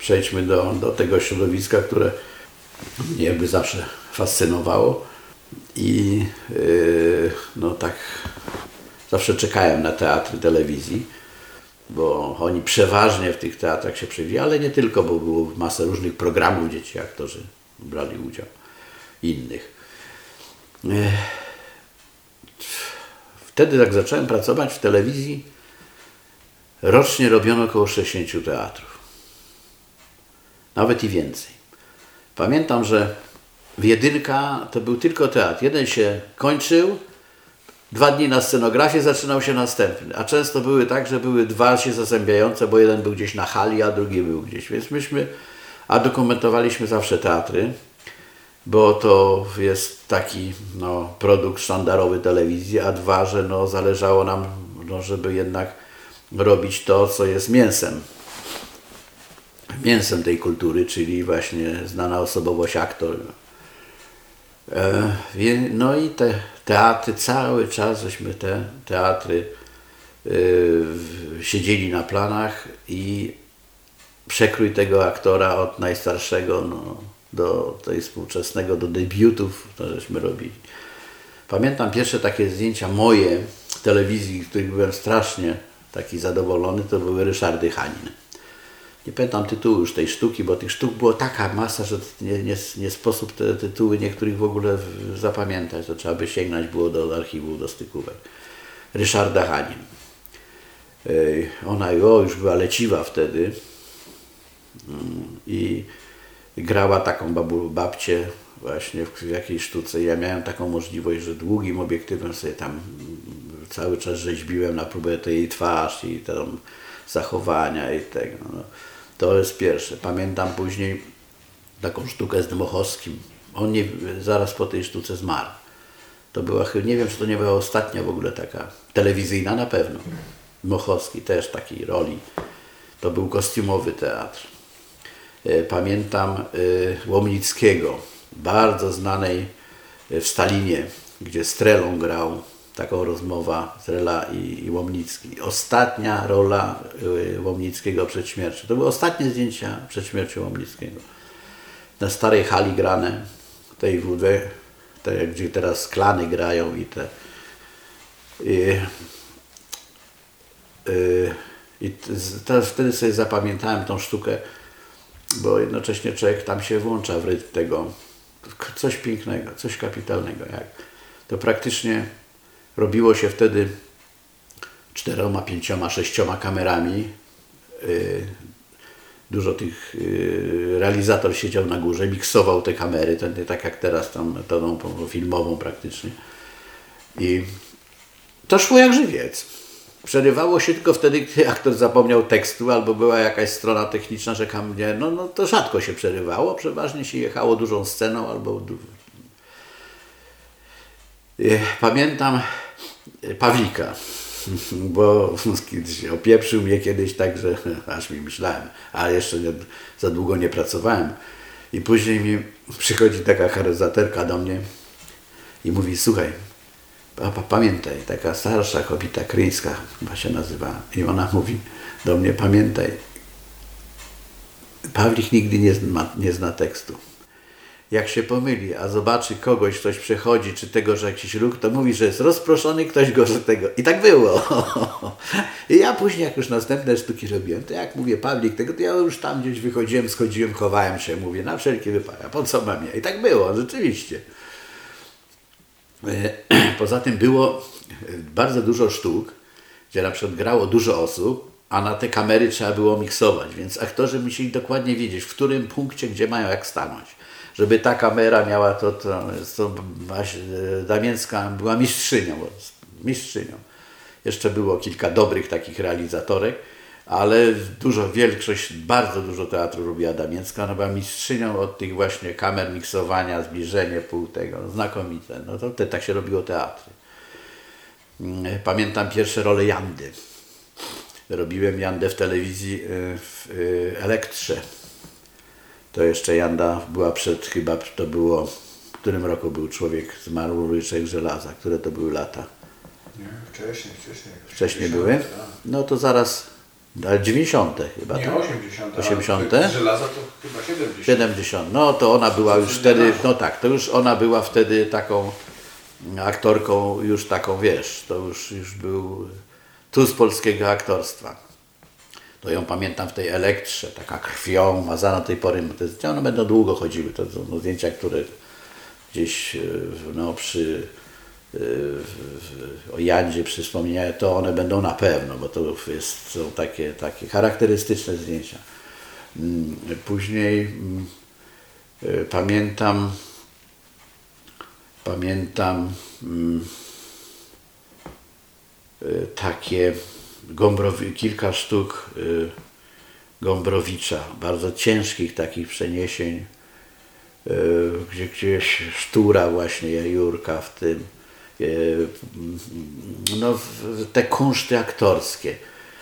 przejdźmy do tego środowiska, które mnie jakby zawsze fascynowało i no tak zawsze czekałem na teatry telewizji, bo oni przeważnie w tych teatrach się przewija, ale nie tylko, bo było masę różnych programów, gdzie ci aktorzy brali udział, innych. Wtedy jak zacząłem pracować w telewizji, rocznie robiono około 60 teatrów. Nawet i więcej. Pamiętam, że w Jedynka to był tylko teatr. Jeden się kończył, 2 dni na scenografię, zaczynał się następny. A często były tak, że były 2 się zazębiające, bo jeden był gdzieś na hali, a drugi był gdzieś. Więc a dokumentowaliśmy zawsze teatry, bo to jest taki produkt sztandarowy telewizji, a 2, że zależało nam, żeby jednak robić to, co jest mięsem tej kultury, czyli właśnie znana osobowość aktor. No i te teatry, cały czas żeśmy te teatry siedzieli na planach i przekrój tego aktora od najstarszego do tej współczesnego, do debiutów, to żeśmy robili. Pamiętam pierwsze takie zdjęcia moje w telewizji, w których byłem strasznie taki zadowolony, to były Ryszardy Hanin. Nie pamiętam tytułu już tej sztuki, bo tych sztuk było taka masa, że nie sposób te tytuły niektórych w ogóle zapamiętać. To trzeba by sięgnąć było do archiwów, do stykówek. Ryszarda Hanin. Ona już była leciwa wtedy i grała taką babcię właśnie w jakiejś sztuce. Ja miałem taką możliwość, że długim obiektywem sobie tam cały czas rzeźbiłem na próbę tej twarz i tam zachowania i tego. To jest pierwsze. Pamiętam później taką sztukę z Dmochowskim. On zaraz po tej sztuce zmarł. To była, nie wiem, czy to nie była ostatnia w ogóle taka telewizyjna, na pewno. Dmochowski też takiej roli. To był kostiumowy teatr. Pamiętam Łomnickiego, bardzo znanej w Stalinie, gdzie Strelą grał. Taką rozmowa Strela i Łomnicki. Ostatnia rola Łomnickiego przed śmiercią. To były ostatnie zdjęcia przed śmiercią Łomnickiego. Na starej hali grane, tej WD, gdzie teraz klany grają i te. Wtedy sobie zapamiętałem tą sztukę, bo jednocześnie człowiek tam się włącza w rytm tego. Coś pięknego, coś kapitalnego. To praktycznie robiło się wtedy 4, 5, 6 kamerami. Dużo tych realizator siedział na górze, miksował te kamery, tak jak teraz tam metodą filmową praktycznie. I to szło jak żywiec. Przerywało się tylko wtedy, gdy aktor zapomniał tekstu albo była jakaś strona techniczna, że to rzadko się przerywało. Przeważnie się jechało dużą sceną albo... Pamiętam Pawlika, bo kiedyś opieprzył mnie kiedyś tak, że aż mi myślałem, ale jeszcze za długo nie pracowałem. I później mi przychodzi taka charyzatorka do mnie i mówi: słuchaj, pamiętaj, taka starsza kobieta kryńska chyba się nazywa, i ona mówi do mnie: pamiętaj, Pawlik nigdy nie zna tekstu. Jak się pomyli, a zobaczy kogoś, ktoś przechodzi, czy tego, że jakiś ruch, to mówi, że jest rozproszony, ktoś go z tego. I tak było. I ja później, jak już następne sztuki robiłem, to jak mówię Pawlik tego, to ja już tam gdzieś wychodziłem, schodziłem, chowałem się, mówię, na wszelki wypadek, po co mam ja? I tak było, rzeczywiście. Poza tym było bardzo dużo sztuk, gdzie na przykład grało dużo osób, a na te kamery trzeba było miksować, więc aktorzy musieli dokładnie wiedzieć, w którym punkcie, gdzie mają jak stanąć. Żeby ta kamera miała to Damięcka była mistrzynią. Jeszcze było kilka dobrych takich realizatorek, ale bardzo dużo teatru robiła Damięcka. Ona była mistrzynią od tych właśnie kamer miksowania, zbliżenie, pół tego, znakomite. Tak się robiło teatry. Pamiętam pierwsze role Jandy. Robiłem Jandę w telewizji w Elektrze. To jeszcze Janda była chyba to było, w którym roku był człowiek, zmarł Ryczek Żelaza, które to były lata? Nie, wcześniej. Wcześniej były? No to zaraz Ale 90. chyba. Nie, tak? 80. 80? Żelaza to chyba 70. 70. No to ona była już wtedy, no tak, to już ona była wtedy taką aktorką, już taką, wiesz, to już był tu z polskiego aktorstwa. To ją pamiętam w tej Elektrze, taka krwią mazana do tej pory. Te zdjęcia, one będą długo chodziły. To są zdjęcia, które gdzieś no, o Jandzie przy wspomnieniu, to one będą na pewno, bo to są takie charakterystyczne zdjęcia. Później pamiętam takie kilka sztuk Gombrowicza, bardzo ciężkich takich przeniesień, gdzieś Sztura właśnie, Jurka w tym, no te kunszty aktorskie.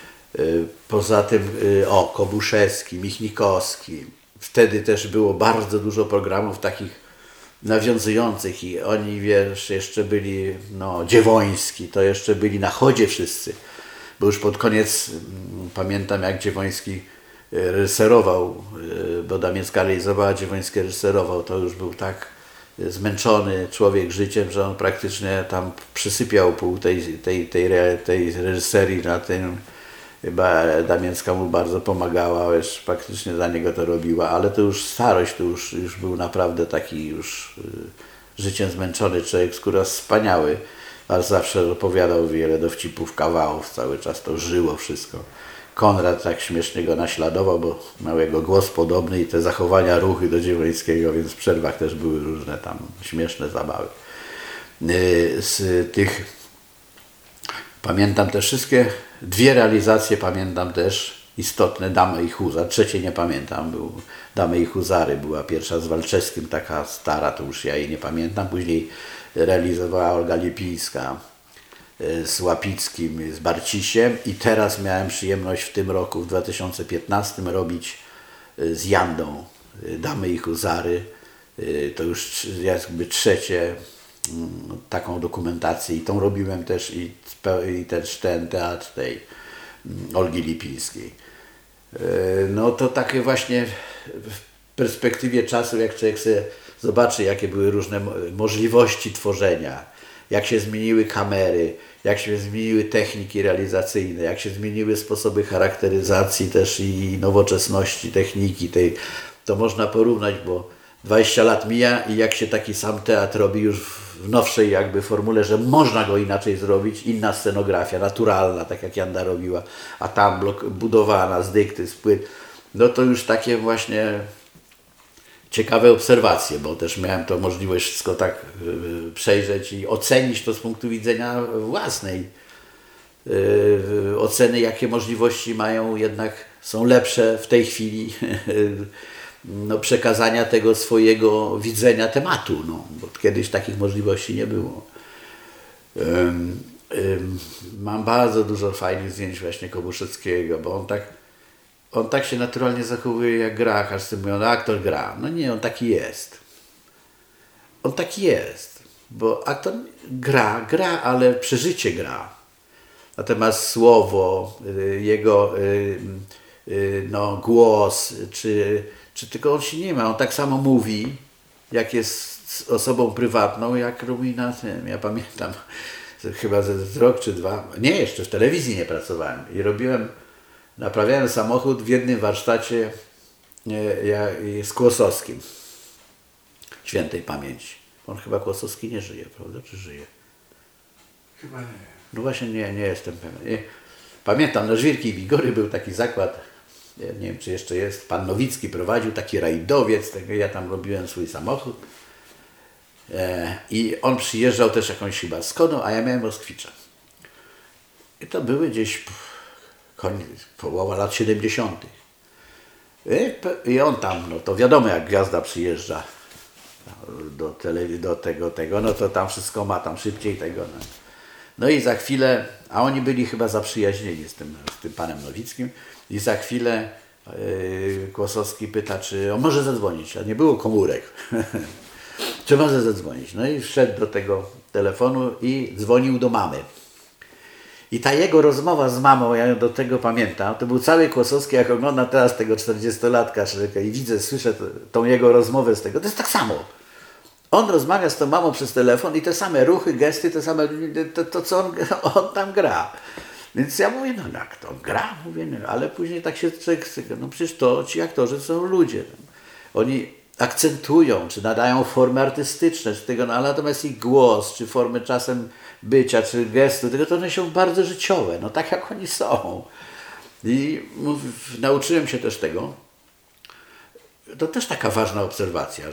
Poza tym Kobuszewski, Michnikowski. Wtedy też było bardzo dużo programów takich nawiązujących i oni, wiesz, jeszcze byli, no Dziewoński, to jeszcze byli na chodzie wszyscy. Bo już pod koniec pamiętam, jak Dziewoński reżyserował, bo Damiecka realizowała, Dziewoński reżyserował, to już był tak zmęczony człowiek życiem, że on praktycznie tam przysypiał pół tej reżyserii na tym. Chyba Damiecka mu bardzo pomagała, wiesz, praktycznie za niego to robiła, ale to już starość, to już był naprawdę taki już życiem zmęczony człowiek, skóra wspaniały, ale zawsze opowiadał wiele dowcipów, kawałów, cały czas to żyło wszystko. Konrad tak śmiesznie go naśladował, bo miał jego głos podobny i te zachowania, ruchy do Dziewońskiego, więc w przerwach też były różne tam śmieszne zabawy. Z tych pamiętam te wszystkie, dwie realizacje pamiętam też istotne, Damy i Huzar, trzeciej nie pamiętam, był Damy i Huzary, była pierwsza z Walczewskim, taka stara, to już ja jej nie pamiętam, później realizowała Olga Lipińska z Łapickim, z Barcisiem i teraz miałem przyjemność w tym roku, w 2015 robić z Jandą Damy i Huzary, to już jakby trzecie taką dokumentację i tą robiłem też i też ten teatr tej Olgi Lipińskiej. No to takie właśnie w perspektywie czasu, jak człowiek sobie zobaczy, jakie były różne możliwości tworzenia, jak się zmieniły kamery, jak się zmieniły techniki realizacyjne, jak się zmieniły sposoby charakteryzacji też i nowoczesności techniki tej, to można porównać, bo 20 lat mija i jak się taki sam teatr robi już w nowszej jakby formule, że można go inaczej zrobić, inna scenografia, naturalna, tak jak Janda robiła, a tam budowana z dykty, z płyt, no to już takie właśnie ciekawe obserwacje, bo też miałem to możliwość wszystko tak przejrzeć i ocenić to z punktu widzenia własnej oceny, jakie możliwości mają, jednak są lepsze w tej chwili no, przekazania tego swojego widzenia tematu, no, bo kiedyś takich możliwości nie było. Mam bardzo dużo fajnych zdjęć właśnie Kobuszewskiego, bo on tak się naturalnie zachowuje jak gra, każdy mówią, no aktor gra. No nie, on taki jest. On taki jest, bo aktor gra, ale przeżycie gra. Natomiast słowo, jego no, głos, czy tylko on się nie ma, on tak samo mówi, jak jest osobą prywatną, jak robi na tym. Ja pamiętam, chyba z rok czy dwa, nie, jeszcze w telewizji nie pracowałem i naprawiałem samochód w jednym warsztacie z Kłosowskim, świętej pamięci. On chyba Kłosowski nie żyje, prawda? Czy żyje? Chyba nie. No właśnie nie jestem pewien. Pamiętam, na Żwirki i Wigory był taki zakład, nie wiem czy jeszcze jest, pan Nowicki prowadził taki rajdowiec, ja tam robiłem swój samochód i on przyjeżdżał też jakąś chyba Skodą, a ja miałem Moskwicza. I to były gdzieś połowa lat 70. I on tam, no to wiadomo jak gwiazda przyjeżdża do tego, no to tam wszystko ma, tam szybciej tego. No i za chwilę, a oni byli chyba zaprzyjaźnieni z tym panem Nowickim i za chwilę Kłosowski pyta, czy on może zadzwonić, a nie było komórek. Czy może zadzwonić? No i wszedł do tego telefonu i dzwonił do mamy. I ta jego rozmowa z mamą, ja do tego pamiętam, to był cały Kłosowski, jak oglądam teraz tego 40-latka i widzę, słyszę tą jego rozmowę z tego, to jest tak samo. On rozmawia z tą mamą przez telefon i te same ruchy, gesty, te same, to co on tam gra. Więc ja mówię, no jak to gra? Mówię, no, ale później tak się człowiek styka, no przecież to ci aktorzy są ludzie. Oni akcentują, czy nadają formy artystyczne, czy tego, no, ale natomiast ich głos, czy formy czasem bycia, czy gestu, tego to one są bardzo życiowe, no tak jak oni są. I nauczyłem się też tego. To też taka ważna obserwacja,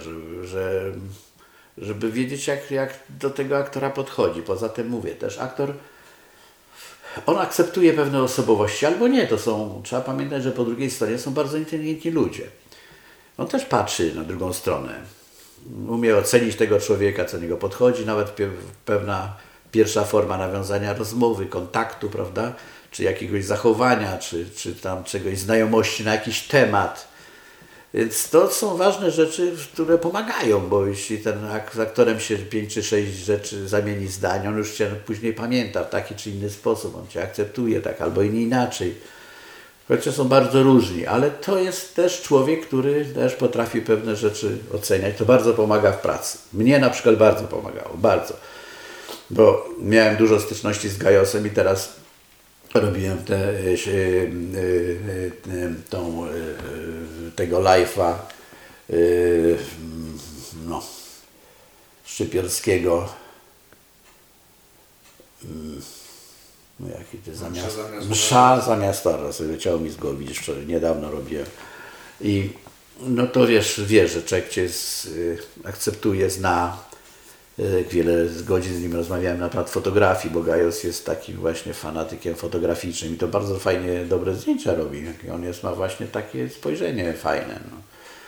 żeby wiedzieć, jak do tego aktora podchodzi. Poza tym mówię też, aktor, on akceptuje pewne osobowości, albo nie, trzeba pamiętać, że po drugiej stronie są bardzo inteligentni ludzie. On też patrzy na drugą stronę. Umie ocenić tego człowieka, co do niego podchodzi, nawet pewna pierwsza forma nawiązania rozmowy, kontaktu, prawda? Czy jakiegoś zachowania, czy tam czegoś, znajomości na jakiś temat. Więc to są ważne rzeczy, które pomagają, bo jeśli z aktorem się 5 czy 6 rzeczy zamieni zdań, on już cię później pamięta w taki czy inny sposób, on cię akceptuje tak albo inaczej. Chociaż są bardzo różni, ale to jest też człowiek, który też potrafi pewne rzeczy oceniać. To bardzo pomaga w pracy. Mnie na przykład bardzo pomagało, bardzo. Bo miałem dużo styczności z Gajosem i teraz robiłem tego live'a Szczypiorskiego. No jaki to msza zamiast tora, sobie leciało mi z głowy, widzisz, wczoraj niedawno robiłem. I no to wiesz, że człowiek cię akceptuje, zna. Wiele godzin z nim rozmawiałem na temat fotografii, bo Gajos jest takim właśnie fanatykiem fotograficznym i to bardzo fajnie, dobre zdjęcia robi. On ma właśnie takie spojrzenie fajne. No.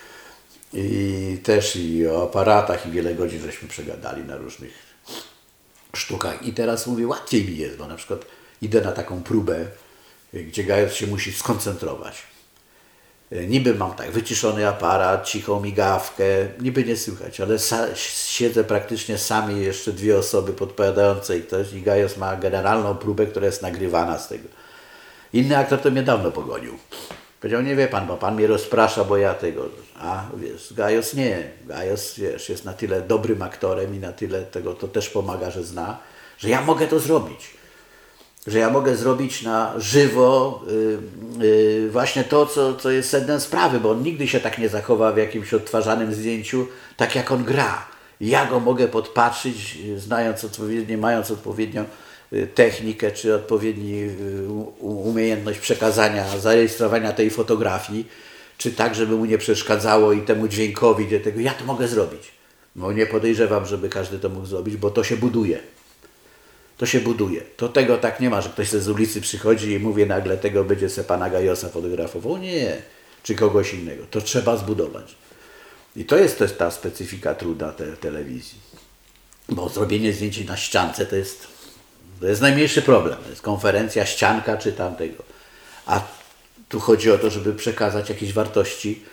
I też i o aparatach i wiele godzin żeśmy przegadali na różnych sztukach. I teraz mówię, łatwiej mi jest, bo na przykład idę na taką próbę, gdzie Gajos się musi skoncentrować. Niby mam tak wyciszony aparat, cichą migawkę, niby nie słychać, ale siedzę praktycznie sami, jeszcze 2 osoby podpowiadające i Gajos ma generalną próbę, która jest nagrywana z tego. Inny aktor to mnie dawno pogonił. Powiedział, nie wie pan, bo pan mnie rozprasza, bo ja tego... A wiesz, Gajos nie. Gajos, wiesz, jest na tyle dobrym aktorem i na tyle tego, to też pomaga, że zna, że ja mogę to zrobić. Że ja mogę zrobić na żywo właśnie to, co jest sednem sprawy, bo on nigdy się tak nie zachowa w jakimś odtwarzanym zdjęciu, tak jak on gra. Ja go mogę podpatrzyć, mając odpowiednią technikę, czy odpowiednią umiejętność przekazania, zarejestrowania tej fotografii, czy tak, żeby mu nie przeszkadzało i temu dźwiękowi, ja to mogę zrobić. Bo nie podejrzewam, żeby każdy to mógł zrobić, bo to się buduje. To się buduje. To tego tak nie ma, że ktoś z ulicy przychodzi i mówi nagle tego będzie se pana Gajosa fotografował. Nie. Czy kogoś innego. To trzeba zbudować. I to jest też ta specyfika truda telewizji. Bo zrobienie zdjęć na ściance to jest najmniejszy problem. To jest konferencja, ścianka czy tamtego. A tu chodzi o to, żeby przekazać jakieś wartości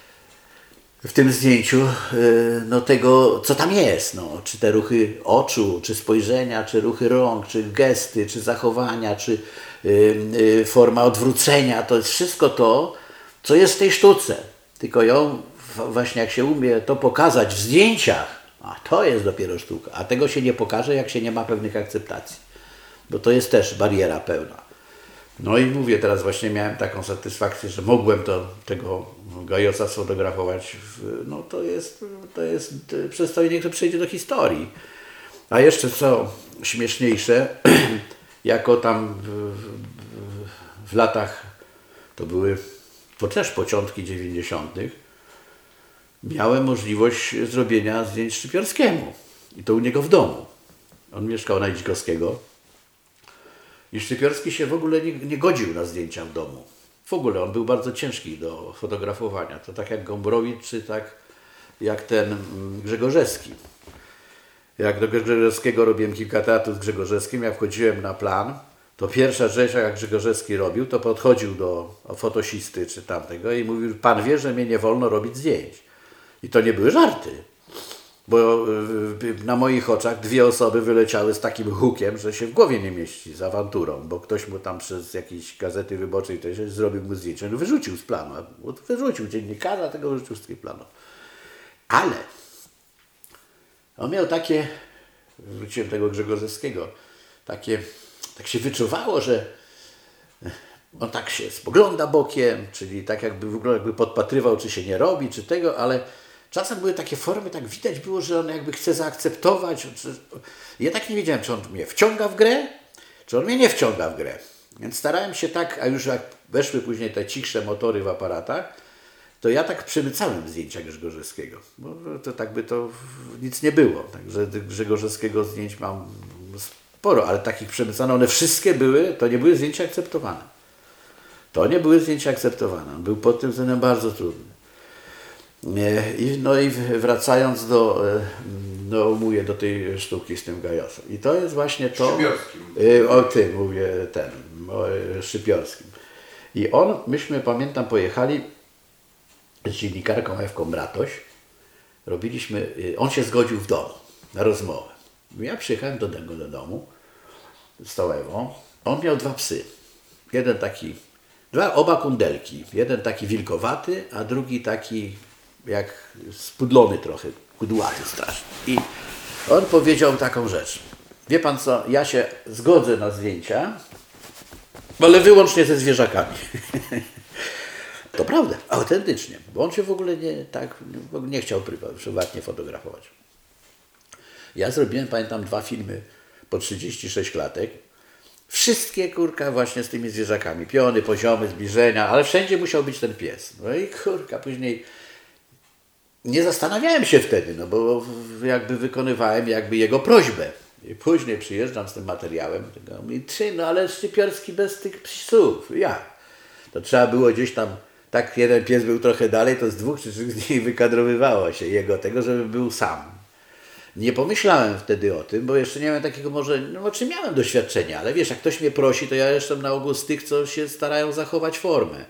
w tym zdjęciu, no tego, co tam jest, no, czy te ruchy oczu, czy spojrzenia, czy ruchy rąk, czy gesty, czy zachowania, czy forma odwrócenia, to jest wszystko to, co jest w tej sztuce. Tylko ją właśnie jak się umie to pokazać w zdjęciach, a to jest dopiero sztuka, a tego się nie pokaże, jak się nie ma pewnych akceptacji, bo to jest też bariera pełna. No i mówię, teraz właśnie miałem taką satysfakcję, że mogłem tego Gajosa sfotografować. No to jest przedstawienie, które przejdzie do historii. A jeszcze co śmieszniejsze, jako tam w latach, to były też początki 90., miałem możliwość zrobienia zdjęć Szczypiorskiemu. I to u niego w domu. On mieszkał na Idzikowskiego. I Szczypiorski się w ogóle nie godził na zdjęcia w domu. W ogóle on był bardzo ciężki do fotografowania. To tak jak Gombrowicz, czy tak jak ten Grzegorzewski. Jak do Grzegorzewskiego robiłem kilka teatrów z Grzegorzewskim, jak wchodziłem na plan, to pierwsza rzecz, jak Grzegorzewski robił, to podchodził do fotosisty czy tamtego i mówił, pan wie, że mnie nie wolno robić zdjęć. I to nie były żarty. Bo na moich oczach 2 osoby wyleciały z takim hukiem, że się w głowie nie mieści z awanturą, bo ktoś mu tam przez jakieś gazety wyborczej też zrobił mu zdjęcie, no wyrzucił z planu, wyrzucił dziennikarza, tego wyrzucił z tych planów. Ale on miał takie, wróciłem tego Grzegorzewskiego, tak się wyczuwało, że on tak się spogląda bokiem, czyli tak jakby podpatrywał, czy się nie robi, czy tego, ale czasem były takie formy, tak widać było, że on jakby chce zaakceptować. Ja tak nie wiedziałem, czy on mnie wciąga w grę, czy on mnie nie wciąga w grę. Więc starałem się tak, a już jak weszły później te cichsze motory w aparatach, to ja tak przemycałem zdjęcia Grzegorzewskiego, bo to tak by to nic nie było. Także Grzegorzewskiego zdjęć mam sporo, ale takich przemycanych, one wszystkie były, to nie były zdjęcia akceptowane. To nie były zdjęcia akceptowane. On był pod tym względem bardzo trudny. No i wracając mówię do tej sztuki z tym Gajosem. I to jest właśnie to... Szypiorskim. O tym mówię, o Szypiorskim. I myśmy pamiętam pojechali z dziennikarką Ewką Bratoś. Robiliśmy, on się zgodził w domu na rozmowę. Ja przyjechałem do niego do domu z tą Ewą. On miał 2 psy. Jeden taki, oba kundelki. Jeden taki wilkowaty, a drugi taki jak spudlony trochę, kudłaty strasznie. I on powiedział taką rzecz. Wie pan co, ja się zgodzę na zdjęcia, ale wyłącznie ze zwierzakami. To prawda, autentycznie, bo on się w ogóle nie chciał prywatnie fotografować. Ja zrobiłem, pamiętam, 2 filmy po 36 klatek. Wszystkie, właśnie z tymi zwierzakami. Piony, poziomy, zbliżenia, ale wszędzie musiał być ten pies. No i później nie zastanawiałem się wtedy, no bo jakby wykonywałem jego prośbę. I później przyjeżdżam z tym materiałem, mówi, ale Szypiorski bez tych psów, jak? To trzeba było gdzieś tam, tak jeden pies był trochę dalej, to z 2 czy 3 dni wykadrowywało się tego, żeby był sam. Nie pomyślałem wtedy o tym, bo jeszcze nie miałem takiego czy miałem doświadczenia, ale wiesz, jak ktoś mnie prosi, to ja jestem na ogół z tych, co się starają zachować formę.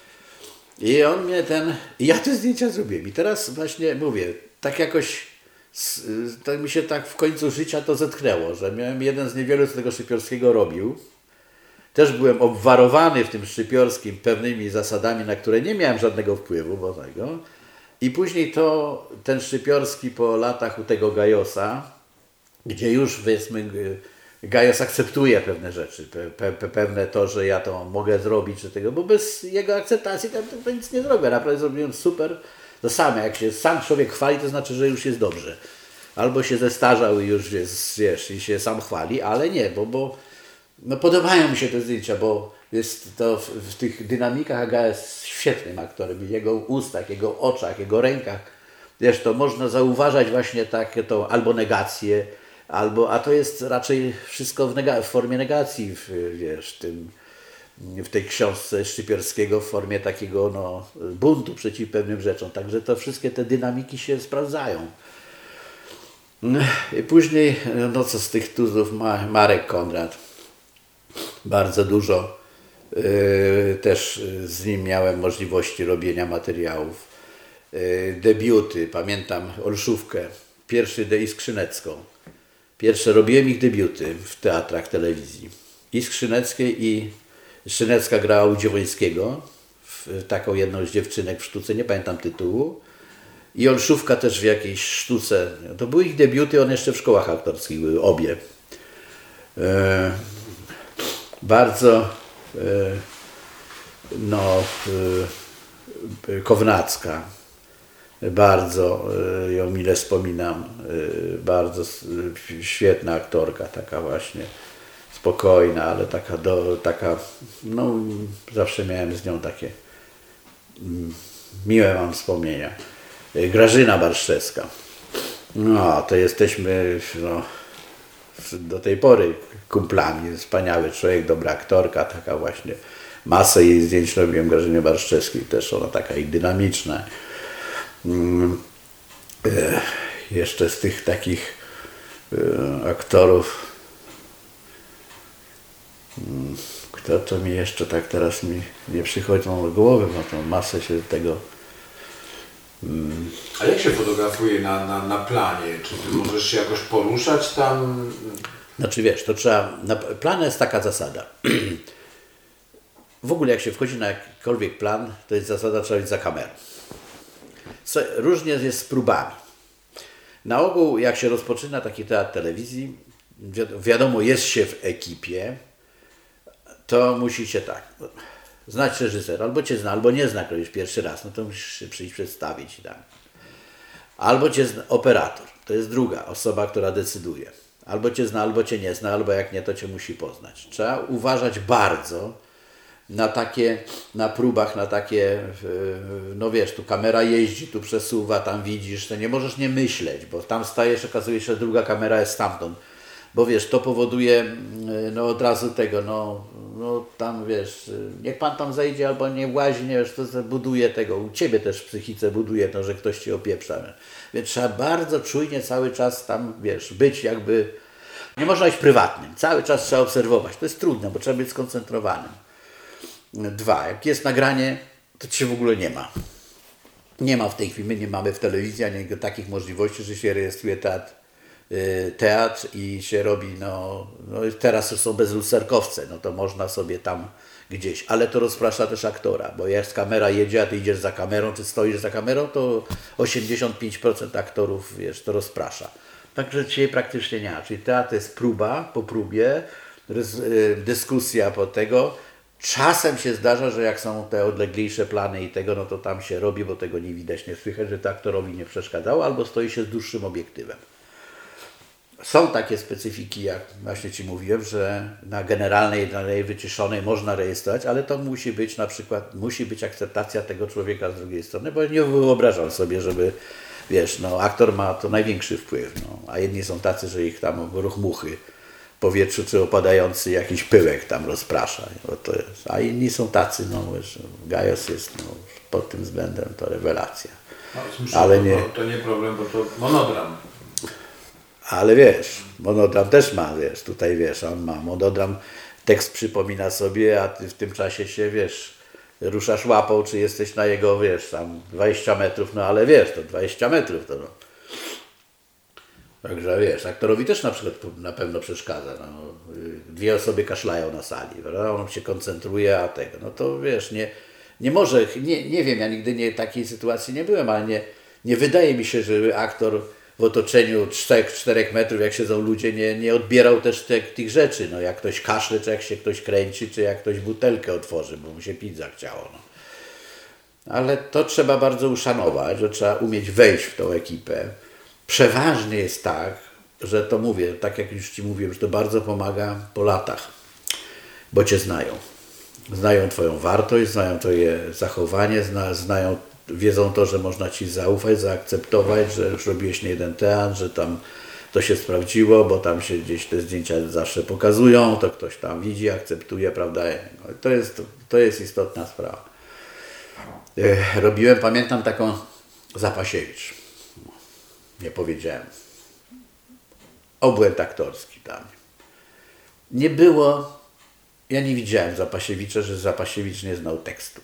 I on mnie ja te zdjęcia zrobiłem. I teraz właśnie mówię, tak jakoś tak mi się tak w końcu życia to zetknęło, że miałem jeden z niewielu, co tego Szypiorskiego robił. Też byłem obwarowany w tym Szypiorskim pewnymi zasadami, na które nie miałem żadnego wpływu, bo tego. I później ten Szypiorski po latach u tego Gajosa, gdzie już powiedzmy Gajos akceptuje pewne rzeczy, pewne to, że ja to mogę zrobić, czy tego, bo bez jego akceptacji to nic nie zrobię. Naprawdę zrobiłem super. To samo, jak się sam człowiek chwali, to znaczy, że już jest dobrze. Albo się zestarzał i już jest, wiesz, i się sam chwali, ale nie, bo podobają mi się te zdjęcia, bo jest to w tych dynamikach, a Gajos jest świetnym aktorem. W jego ustach, jego oczach, jego rękach, wiesz, to można zauważać właśnie takie albo negację, a to jest raczej wszystko w formie negacji, w tej książce Szypiorskiego w formie takiego buntu przeciw pewnym rzeczom. Także to wszystkie te dynamiki się sprawdzają. I później, co z tych tuzów, Marek Konrad. Bardzo dużo też z nim miałem możliwości robienia materiałów. Debiuty, pamiętam Olszówkę, pierwszy i Skrzynecką. Pierwsze robiłem ich debiuty w teatrach telewizji. I Skrzyneckiej, i Skrzynecka grała u Dziewońskiego, taką jedną z dziewczynek w sztuce, nie pamiętam tytułu. I Olszówka też w jakiejś sztuce. To były ich debiuty, one jeszcze w szkołach aktorskich były, obie. Bardzo Kownacka. Bardzo ją mile wspominam. Bardzo świetna aktorka, taka właśnie spokojna, ale taka zawsze miałem z nią takie miłe mam wspomnienia. Grażyna Barszczewska. To jesteśmy do tej pory kumplami. Wspaniały człowiek, dobra aktorka, taka właśnie. Masę jej zdjęć robiłem Grażynie Barszczewskiej, też ona taka i dynamiczna. Jeszcze z tych takich aktorów, kto to mi jeszcze tak teraz mi nie przychodzą do głowy, bo tą masę się tego A jak się fotografuje na planie? Czy ty możesz się jakoś poruszać tam? Znaczy wiesz, to trzeba, na planie jest taka zasada. W ogóle jak się wchodzi na jakikolwiek plan, to jest zasada, trzeba być za kamerą. Różnie jest z próbami. Na ogół jak się rozpoczyna taki teatr telewizji, wiadomo jest się w ekipie, to musicie tak, znać reżysera, albo cię zna, albo nie zna kogoś pierwszy raz, no to musisz się przyjść przedstawić. Tak. Albo cię zna operator, to jest druga osoba, która decyduje. Albo cię zna, albo cię nie zna, albo jak nie, to cię musi poznać. Trzeba uważać bardzo na próbach, na takie, no wiesz, tu kamera jeździ, tu przesuwa, tam widzisz, to nie możesz nie myśleć, bo tam stajesz, okazuje się, że druga kamera jest stamtąd. Bo wiesz, to powoduje, no od razu tego, no tam wiesz, niech pan tam zejdzie albo nie łazi, nie wiesz, to buduje tego, u ciebie też w psychice buduje to, że ktoś ci opieprza. Więc trzeba bardzo czujnie cały czas tam, wiesz, być jakby, nie można być prywatnym, cały czas trzeba obserwować, to jest trudne, bo trzeba być skoncentrowanym. Dwa, jak jest nagranie, to cię w ogóle nie ma. Nie ma w tej chwili, my nie mamy w telewizji ani takich możliwości, że się rejestruje teatr i się robi, no teraz są bezlusterkowce, no to można sobie tam gdzieś, ale to rozprasza też aktora, bo jak kamera jedzie, a ty idziesz za kamerą, czy stoisz za kamerą, to 85% aktorów, wiesz, to rozprasza. Także dzisiaj praktycznie nie ma, czyli teatr jest próba po próbie, dyskusja po tego. Czasem się zdarza, że jak są te odleglejsze plany i tego, no to tam się robi, bo tego nie widać, nie słychać, że to aktorowi nie przeszkadzało, albo stoi się z dłuższym obiektywem. Są takie specyfiki, jak właśnie Ci mówiłem, że na generalnej, na wyciszonej można rejestrować, ale to musi być na przykład, musi być akceptacja tego człowieka z drugiej strony, bo nie wyobrażam sobie, żeby, wiesz, no aktor ma to największy wpływ, no, a jedni są tacy, że ich tam ruch muchy w powietrzu, czy opadający jakiś pyłek tam rozprasza, no to jest. A inni są tacy, no wiesz, Gajos jest no, pod tym względem to rewelacja. No, słyszę, ale nie, to nie problem, bo to monodram. Ale wiesz, monodram też ma, wiesz, tutaj wiesz, on ma monodram, tekst przypomina sobie, a ty w tym czasie się, wiesz, ruszasz łapą, czy jesteś na jego, wiesz, tam 20 metrów, no ale wiesz, to 20 metrów to no. Także wiesz, aktorowi też na przykład na pewno przeszkadza, no, dwie osoby kaszlają na sali, prawda? On się koncentruje, a tego, no to wiesz, nie może, nie wiem, ja nigdy takiej sytuacji nie byłem, ale nie wydaje mi się, żeby aktor w otoczeniu 3-4 metrów, jak siedzą ludzie, nie odbierał też tych rzeczy. No, jak ktoś kaszle, czy jak się ktoś kręci, czy jak ktoś butelkę otworzy, bo mu się pizza chciało. No. Ale to trzeba bardzo uszanować, że trzeba umieć wejść w tą ekipę. Przeważnie jest tak, że to mówię, tak jak już Ci mówiłem, że to bardzo pomaga po latach, bo Cię znają. Znają Twoją wartość, znają Twoje zachowanie, wiedzą to, że można Ci zaufać, zaakceptować, że już robiłeś nie jeden teatr, że tam to się sprawdziło, bo tam się gdzieś te zdjęcia zawsze pokazują, to ktoś tam widzi, akceptuje, prawda? No, to jest istotna sprawa. Robiłem, pamiętam taką Zapasiewicz. Nie powiedziałem. Obłęd aktorski tam. Nie było, ja nie widziałem Zapasiewicza, że Zapasiewicz nie znał tekstu.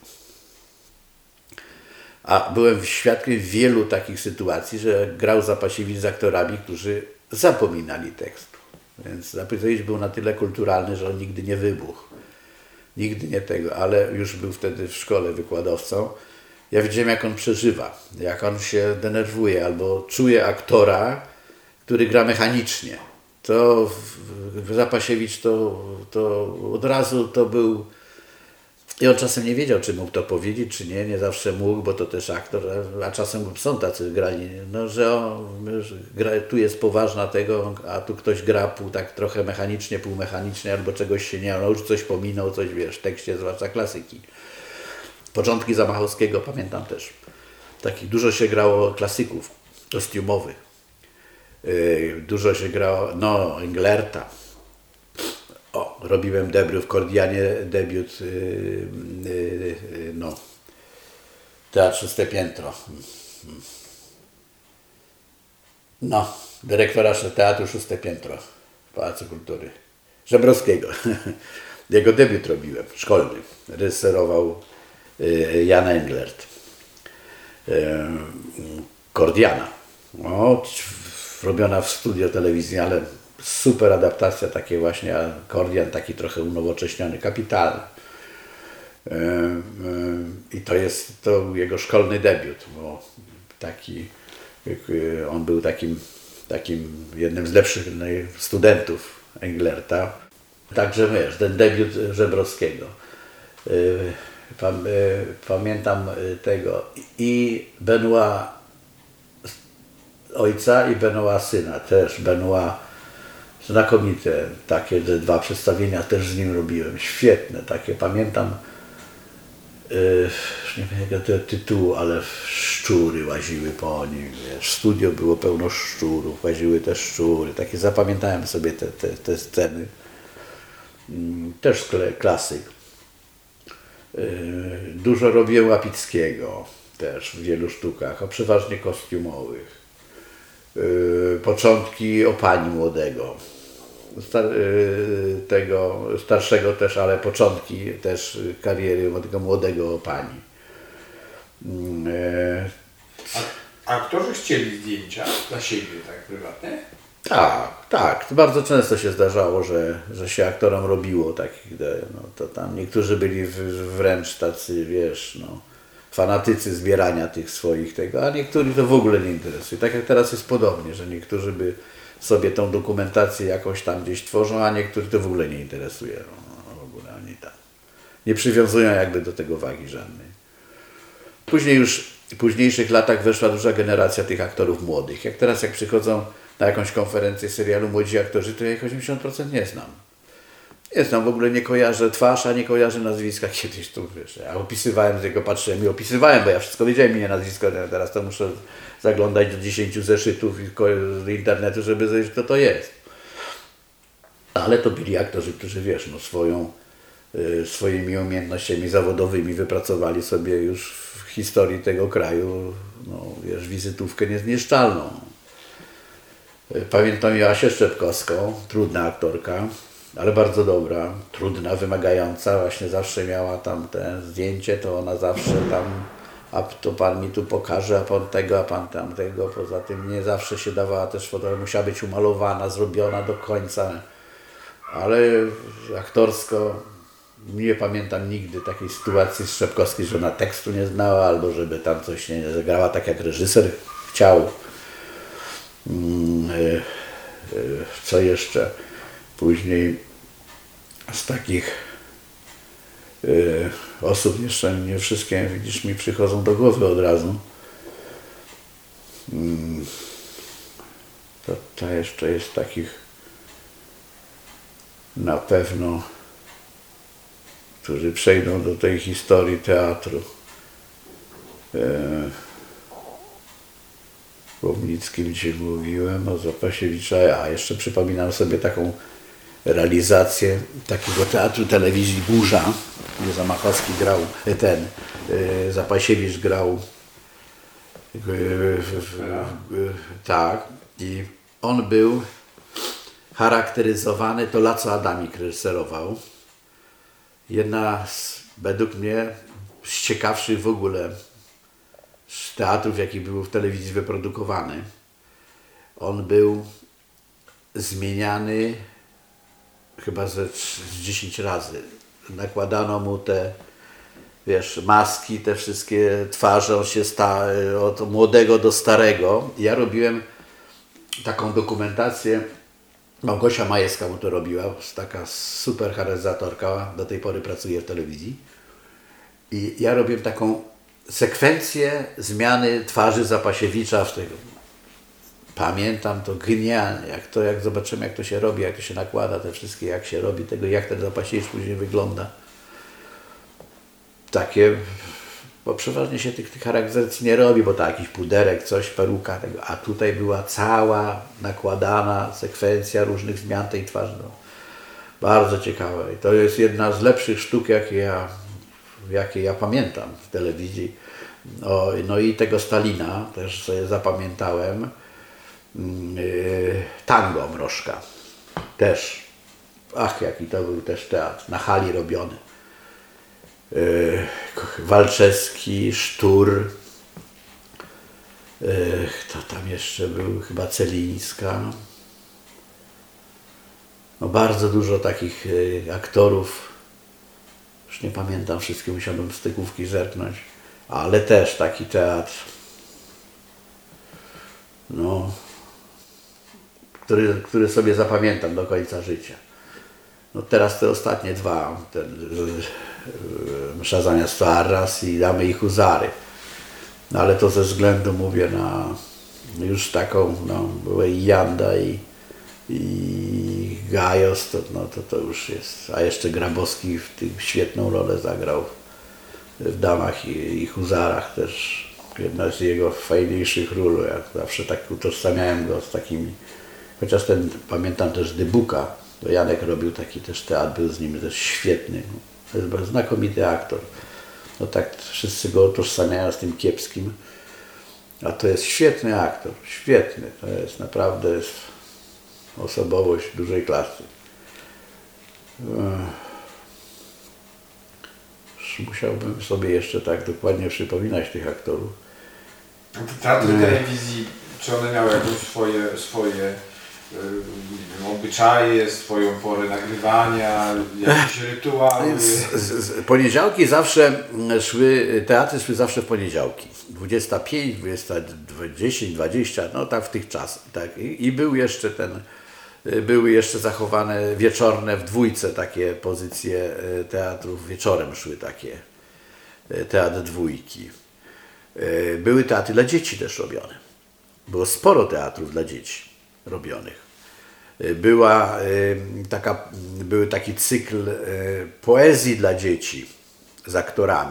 A byłem świadkiem wielu takich sytuacji, że grał Zapasiewicz z aktorami, którzy zapominali tekstu. Więc Zapasiewicz był na tyle kulturalny, że on nigdy nie wybuchł. Nigdy nie tego, ale już był wtedy w szkole wykładowcą. Ja widziałem, jak on przeżywa, jak on się denerwuje, albo czuje aktora, który gra mechanicznie. To Zapasiewicz to od razu to był... I on czasem nie wiedział, czy mógł to powiedzieć, czy nie zawsze mógł, bo to też aktor, a czasem są tacy grali, no, że tu jest poważna tego, a tu ktoś gra tak trochę mechanicznie, półmechanicznie, albo czegoś się nie nauczył, coś pominął, coś wiesz, w tekście, zwłaszcza klasyki. Początki Zamachowskiego pamiętam też. Takich dużo się grało klasyków kostiumowych. Dużo się grało, no, Englerta. Robiłem debiut w Kordianie, no, Teatr Szóste Piętro. No, dyrektora Teatru Szóste Piętro w Pałacu Kultury. Żebrowskiego. Jego debiut robiłem, szkolny. Reżyserował Jan Englert. Kordiana. No, robiona w studio telewizyjnym, ale super adaptacja, takie właśnie Kordian, taki trochę unowocześniony, kapitalny. I to jest to jego szkolny debiut, bo on był takim jednym z lepszych studentów Englerta. Także wiesz, ten debiut Żebrowskiego. Pamiętam tego i Benoit ojca i Benoit syna też. Benoit znakomite, takie te dwa przedstawienia też z nim robiłem, świetne takie, pamiętam, nie wiem jakiego tytułu, ale szczury łaziły po nim, wiesz, studio było pełno szczurów, łaziły te szczury, takie zapamiętałem sobie te sceny, też klasyk. Dużo robiłem Łapickiego też w wielu sztukach, przeważnie kostiumowych. Początki Opani młodego, tego starszego też, ale początki też kariery tego młodego Opani. A aktorzy chcieli zdjęcia dla siebie, tak prywatne? Tak. Bardzo często się zdarzało, że się aktorom robiło takich, no to tam niektórzy byli wręcz tacy, wiesz, no, fanatycy zbierania tych swoich tego, a niektórych to w ogóle nie interesuje. Tak jak teraz jest podobnie, że niektórzy by sobie tą dokumentację jakoś tam gdzieś tworzą, a niektórych to w ogóle nie interesuje. No, w ogóle oni tam nie przywiązują jakby do tego wagi żadnej. Później już w późniejszych latach weszła duża generacja tych aktorów młodych. Jak przychodzą na jakąś konferencję serialu młodzi aktorzy, to ja ich 80% nie znam. Nie znam, w ogóle nie kojarzę twarz, a nie kojarzę nazwiska. Kiedyś tu, wiesz, ja opisywałem, tylko patrzyłem i opisywałem, bo ja wszystko wiedziałem, imię, nazwisko, teraz to muszę zaglądać do 10 zeszytów z internetu, żeby wiedzieć, kto to jest. Ale to byli aktorzy, którzy, wiesz, no swoimi umiejętnościami zawodowymi wypracowali sobie już w historii tego kraju, no, wiesz, wizytówkę niezniszczalną. Pamiętam Joasię Szczepkowską, trudna aktorka, ale bardzo dobra, trudna, wymagająca, właśnie zawsze miała tam te zdjęcie, to ona zawsze tam, a to pan mi tu pokaże, a pan tego, a pan tamtego, poza tym nie zawsze się dawała też fotografia, musiała być umalowana, zrobiona do końca, ale aktorsko nie pamiętam nigdy takiej sytuacji z Szczepkowskiej, że ona tekstu nie znała, albo żeby tam coś nie zagrała tak jak reżyser chciał. Co jeszcze? Później z takich osób, jeszcze nie wszystkie, widzisz, mi przychodzą do głowy od razu. To jeszcze jest takich na pewno, którzy przejdą do tej historii teatru. O Łomnickim dzisiaj mówiłem, o Zapasiewicza, a jeszcze przypominam sobie taką realizację takiego teatru telewizji Burza, gdzie Zamachowski grał, Zapasiewicz grał, tak, i on był charakteryzowany, to Laco Adamik reżyserował, jedna według mnie z ciekawszych w ogóle z teatrów, jaki był w telewizji wyprodukowany. On był zmieniany chyba z 10 razy. Nakładano mu te, wiesz, maski, te wszystkie twarze, on się od młodego do starego. Ja robiłem taką dokumentację, Małgosia Majewska mu to robiła, taka super charyzmatorka, do tej pory pracuje w telewizji. I ja robiłem taką sekwencję zmiany twarzy Zapasiewicza w tego. Pamiętam to genialnie, jak zobaczymy, jak to się robi, jak to się nakłada, te wszystkie, jak się robi tego, jak ten Zapasiewicz później wygląda. Takie, bo przeważnie się tych charakteryzacji nie robi, bo to jakiś puderek, coś, peruka, tego, a tutaj była cała nakładana sekwencja różnych zmian tej twarzy. No, bardzo ciekawe. I to jest jedna z lepszych sztuk, jakie ja pamiętam w telewizji. No i tego Stalina też sobie zapamiętałem. Tango Mrożka. Też. Ach, jaki to był też teatr. Na hali robiony. Walczewski, Sztur. Tam jeszcze był chyba Celińska. No bardzo dużo takich aktorów. Już nie pamiętam wszystkich, musiałbym stykówki zerknąć. Ale też taki teatr, no, który sobie zapamiętam do końca życia. No teraz te ostatnie dwa, Msza zamiast Arras i Damy i Huzary. No ale to ze względu, mówię, na już taką, no, były i Janda i Gajos, to już jest. A jeszcze Grabowski w tym świetną rolę zagrał w Damach i Huzarach też. Jedna z jego fajniejszych ról. Ja zawsze tak utożsamiałem go z takimi, chociaż pamiętam też Dybuka, to Janek robił taki też teatr, był z nim też świetny. To jest znakomity aktor. No tak wszyscy go utożsamiają z tym kiepskim, a to jest świetny aktor, świetny. To jest naprawdę osobowość dużej klasy. Musiałbym sobie jeszcze tak dokładnie przypominać tych aktorów. A te teatry telewizji, czy one miały jakieś swoje obyczaje, swoją porę nagrywania, jakieś rytuały? Poniedziałki zawsze teatry szły zawsze w poniedziałki. 25, 10, 20, no tak w tych czasach. Tak. I były jeszcze zachowane wieczorne w dwójce takie pozycje teatrów. Wieczorem szły takie teatr dwójki. Były teatry dla dzieci też robione. Było sporo teatrów dla dzieci robionych. Był taki cykl poezji dla dzieci z aktorami.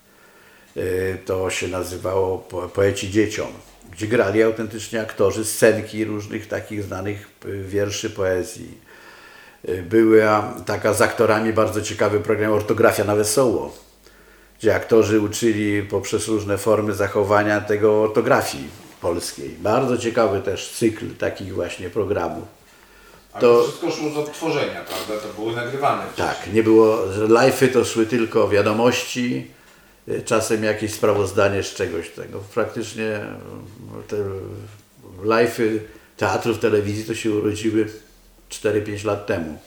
To się nazywało Poeci dzieciom, gdzie grali autentycznie aktorzy, scenki różnych takich znanych wierszy poezji. Była taka z aktorami bardzo ciekawy program Ortografia na wesoło, gdzie aktorzy uczyli poprzez różne formy zachowania tego ortografii polskiej. Bardzo ciekawy też cykl takich właśnie programów. Ale to wszystko szło z odtworzenia, prawda? To były nagrywane. Tak, nie było, live'y to szły tylko wiadomości, czasem jakieś sprawozdanie z czegoś tego. Praktycznie te live'y teatrów, telewizji to się urodziły 4-5 lat temu.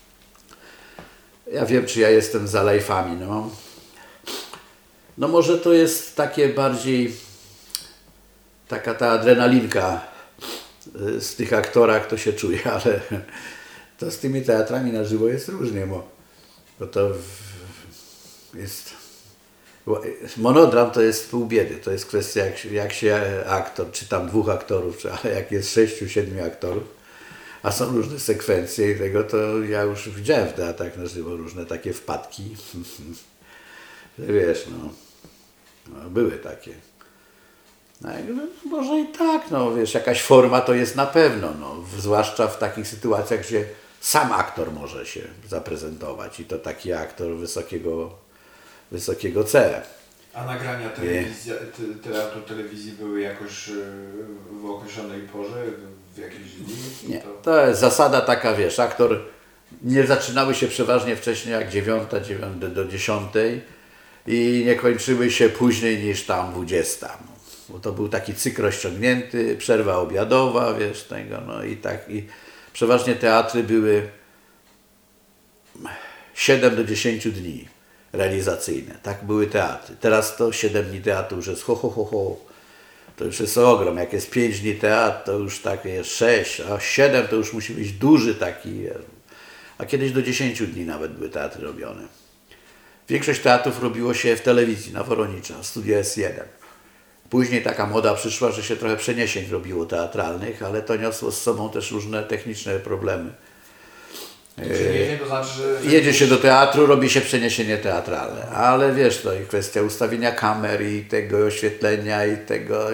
Ja wiem, czy ja jestem za live'ami, no. No może to jest takie bardziej taka ta adrenalinka z tych aktorach, to się czuje, ale to z tymi teatrami na żywo jest różnie, bo to jest... Monodram to jest pół biedy, to jest kwestia jak się aktor, czy tam 2 aktorów, ale jak jest 6-7 aktorów, a są różne sekwencje i tego, to ja już widziałem w teatrach na żywo różne takie wpadki. Wiesz, były takie. No, może i tak, no wiesz, jakaś forma to jest na pewno, zwłaszcza w takich sytuacjach, gdzie sam aktor może się zaprezentować i to taki aktor wysokiego C. A nagrania teatru telewizji były jakoś w określonej porze, w jakiejś dni? Nie, to jest zasada taka, wiesz, aktor nie zaczynały się przeważnie wcześniej jak 9 do 10 i nie kończyły się później niż tam 20. Bo to był taki cykl rozciągnięty, przerwa obiadowa, wiesz, tego, no i tak. I przeważnie teatry były 7 do 10 dni realizacyjne. Tak były teatry. Teraz to 7 dni teatru już jest ho. To już jest ogrom. Jak jest 5 dni teatr, to już tak jest 6, a 7 to już musi być duży taki. A kiedyś do 10 dni nawet były teatry robione. Większość teatrów robiło się w telewizji, na Woronicza, Studio S1. Później taka moda przyszła, że się trochę przeniesień robiło teatralnych, ale to niosło z sobą też różne techniczne problemy. Przeniesienie to znaczy, że... Jedzie się do teatru, robi się przeniesienie teatralne, ale wiesz, to i kwestia ustawienia kamer i tego oświetlenia i tego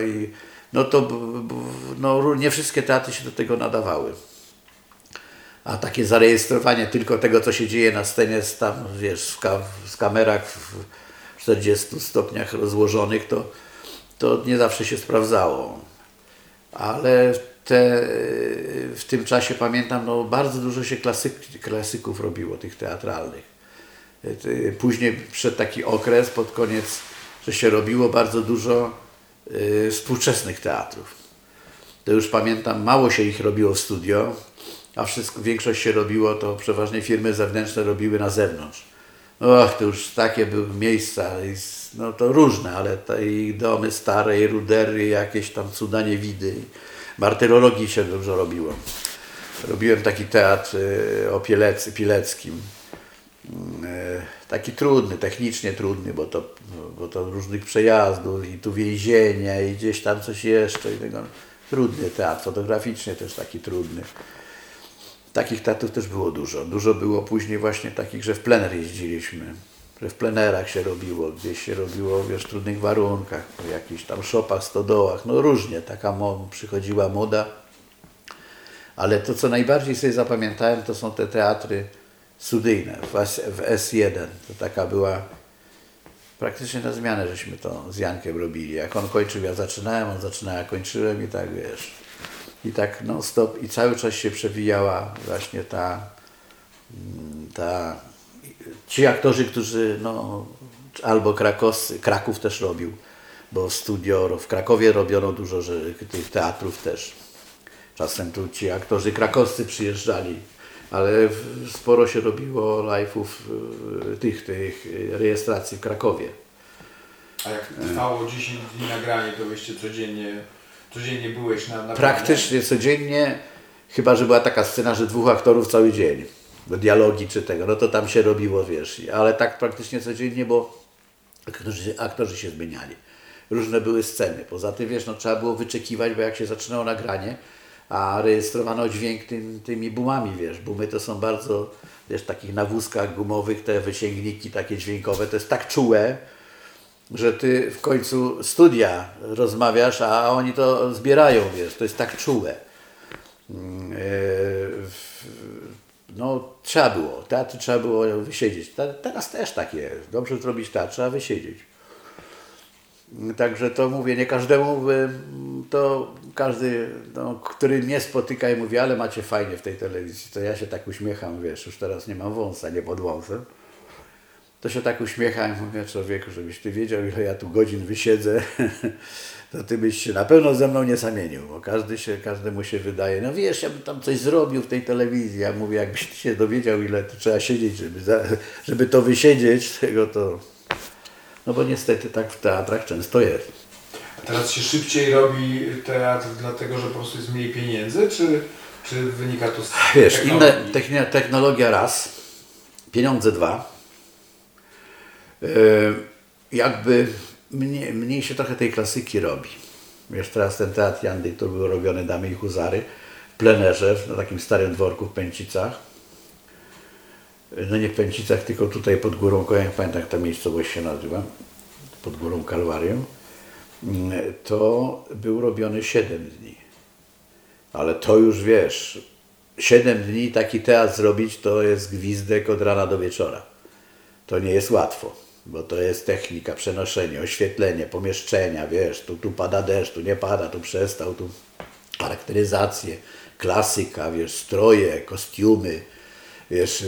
nie wszystkie teatry się do tego nadawały. A takie zarejestrowanie tylko tego, co się dzieje na scenie tam, wiesz, w kamerach w 40 stopniach rozłożonych, to nie zawsze się sprawdzało. Ale w tym czasie pamiętam, bardzo dużo się klasyków robiło, tych teatralnych. Później przyszedł taki okres, pod koniec, że się robiło bardzo dużo współczesnych teatrów. to już pamiętam, mało się ich robiło w studio, a większość się robiło, to przeważnie firmy zewnętrzne robiły na zewnątrz. Och, to już takie były miejsca, no to różne, ale i domy stare, i rudery, jakieś tam cuda niewidy. Martyrologii się dużo robiło. Robiłem taki teatr o Pileckim. Taki trudny, technicznie trudny, bo to różnych przejazdów i tu więzienia i gdzieś tam coś jeszcze. I tego. Trudny teatr, fotograficznie też taki trudny. Takich teatrów też było dużo. Dużo było później właśnie takich, że w plener jeździliśmy. Że w plenerach się robiło, gdzieś się robiło w trudnych warunkach, w jakichś tam szopach, stodołach. No różnie, taka przychodziła moda. Ale to, co najbardziej sobie zapamiętałem, to są te teatry studyjne w S1. To taka była praktycznie na zmianę, żeśmy to z Jankiem robili. Jak on kończył, ja zaczynałem, on zaczynał, ja kończyłem i tak wiesz. I tak non stop i cały czas się przewijała właśnie ci aktorzy, którzy no albo Kraków też robił, bo w Krakowie robiono dużo tych teatrów też. Czasem tu ci aktorzy krakowscy przyjeżdżali, ale sporo się robiło live'ów tych rejestracji w Krakowie. A jak trwało 10 dni nagranie, to wyście codziennie byłeś na praktycznie codziennie, chyba że była taka scena, że 2 aktorów cały dzień, bo dialogi czy tego, no to tam się robiło, wiesz, ale tak praktycznie codziennie, bo aktorzy się zmieniali. Różne były sceny. Poza tym, wiesz, no trzeba było wyczekiwać, bo jak się zaczynało nagranie, a rejestrowano dźwięk tymi boomami, wiesz. Boomy to są bardzo, wiesz, takich na wózkach gumowych, te wysięgniki takie dźwiękowe, to jest tak czułe, że ty w końcu studia rozmawiasz, a oni to zbierają, wiesz, to jest tak czułe. No trzeba było, teatr trzeba było wysiedzieć. Teraz też tak jest. Dobrze zrobić teatr, trzeba wysiedzieć. Także to mówię, nie każdemu, to każdy, no, który mnie spotyka i mówi, ale macie fajnie w tej telewizji, to ja się tak uśmiecham, wiesz, już teraz nie mam wąsa, nie pod wąsem. To się tak uśmiecham i mówię, człowieku, żebyś ty wiedział, ile ja tu godzin wysiedzę, to ty byś się na pewno ze mną nie zamienił, bo każdemu się wydaje, no wiesz, ja bym tam coś zrobił w tej telewizji. Ja mówię, jakbyś ty się dowiedział, ile tu trzeba siedzieć, żeby to wysiedzieć, tego to... No bo niestety tak w teatrach często jest. A teraz się szybciej robi teatr dlatego, że po prostu jest mniej pieniędzy, czy wynika to z wiesz, technologii? Technologia raz, pieniądze dwa. Jakby mniej się trochę tej klasyki robi. Wiesz, teraz ten teatr Jandy, który był robiony Damy i Huzary w plenerze, na takim starym dworku w Pęcicach. No nie w Pęcicach, tylko tutaj pod Górą, ja nie pamiętam jak ta miejscowość się nazywa, pod Górą Kalwarią. To był robiony 7 dni. Ale to już wiesz, 7 dni taki teatr zrobić to jest gwizdek od rana do wieczora. To nie jest łatwo, bo to jest technika, przenoszenie, oświetlenie, pomieszczenia, wiesz, tu pada deszcz, tu nie pada, tu przestał, tu charakteryzacje, klasyka, wiesz, stroje, kostiumy, wiesz,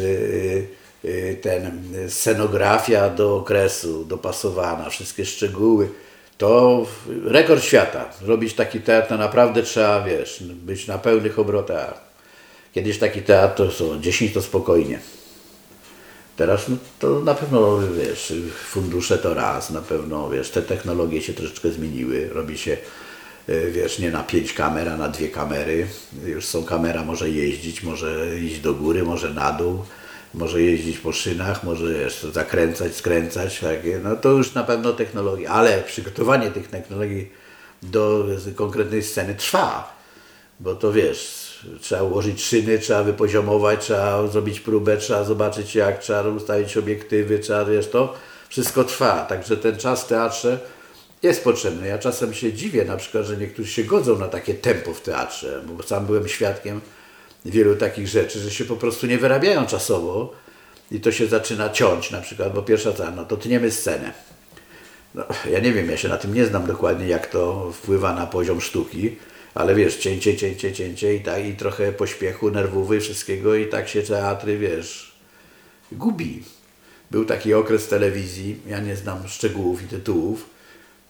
scenografia do okresu dopasowana, wszystkie szczegóły. To rekord świata. Robić taki teatr to naprawdę trzeba, wiesz, być na pełnych obrotach. Kiedyś taki teatr to są 10 to spokojnie. Teraz no, to na pewno, wiesz, fundusze to raz, na pewno, wiesz, te technologie się troszeczkę zmieniły. Robi się, wiesz, nie na 5 kamer, a na 2 kamery. Już kamera może jeździć, może iść do góry, może na dół. Może jeździć po szynach, może jeszcze zakręcać, skręcać, takie. No to już na pewno technologia, ale przygotowanie tych technologii do konkretnej sceny trwa, bo to wiesz, trzeba ułożyć szyny, trzeba wypoziomować, trzeba zrobić próbę, trzeba zobaczyć jak, trzeba ustawić obiektywy, trzeba, wiesz, to wszystko trwa, także ten czas w teatrze jest potrzebny. Ja czasem się dziwię na przykład, że niektórzy się godzą na takie tempo w teatrze, bo sam byłem świadkiem wielu takich rzeczy, że się po prostu nie wyrabiają czasowo i to się zaczyna ciąć na przykład, bo pierwsza no to tniemy scenę. No, ja nie wiem, ja się na tym nie znam dokładnie, jak to wpływa na poziom sztuki, ale wiesz, cięcie i trochę pośpiechu, nerwówy, wszystkiego i tak się teatry, wiesz, gubi. Był taki okres telewizji, ja nie znam szczegółów i tytułów,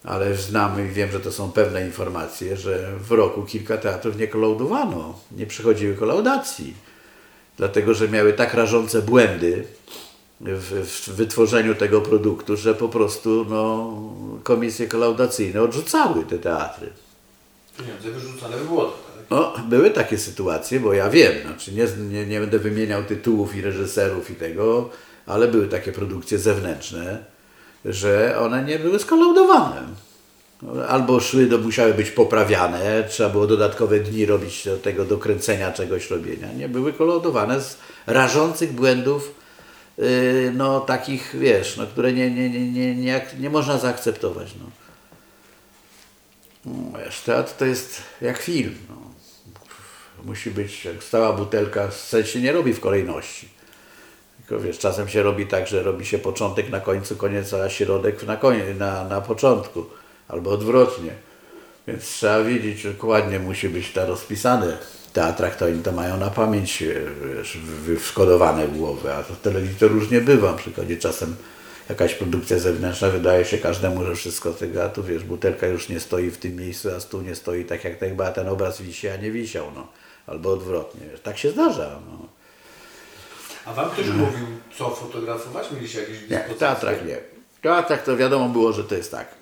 ale znamy i wiem, że to są pewne informacje, że w roku kilka teatrów nie kolaudowano, nie przechodziły kolaudacji, dlatego że miały tak rażące błędy w wytworzeniu tego produktu, że po prostu komisje kolaudacyjne odrzucały te teatry. Pieniądze wyrzucane w błoto, tak? No, były takie sytuacje, bo ja wiem, znaczy nie będę wymieniał tytułów i reżyserów i tego, ale były takie produkcje zewnętrzne, że one nie były skolaudowane. Albo musiały być poprawiane, trzeba było dodatkowe dni robić do tego, do kręcenia czegoś, robienia. Nie były kolaudowane z rażących błędów, takich, wiesz, które nie można zaakceptować. Wiesz, teatr to jest jak film. Musi być jak stała butelka, scen się nie robi w kolejności. Tylko wiesz, czasem się robi tak, że robi się początek na końcu, koniec, a środek na początku. Albo odwrotnie. Więc trzeba wiedzieć, dokładnie musi być to rozpisane. W teatrach to oni to mają na pamięć, wiesz, wkodowane w głowę, a to w telewizji to różnie bywa. Na przykład czasem jakaś produkcja zewnętrzna wydaje się każdemu, że wszystko z tego, a tu wiesz, butelka już nie stoi w tym miejscu, a stół nie stoi tak jak chyba ten obraz wisi, a nie wisiał. Albo odwrotnie. Wiesz. Tak się zdarza. A wam ktoś mówił, co fotografować? Mieliście jakieś dyspozycje? Nie, w teatrach nie. W teatrach to wiadomo było, że to jest tak.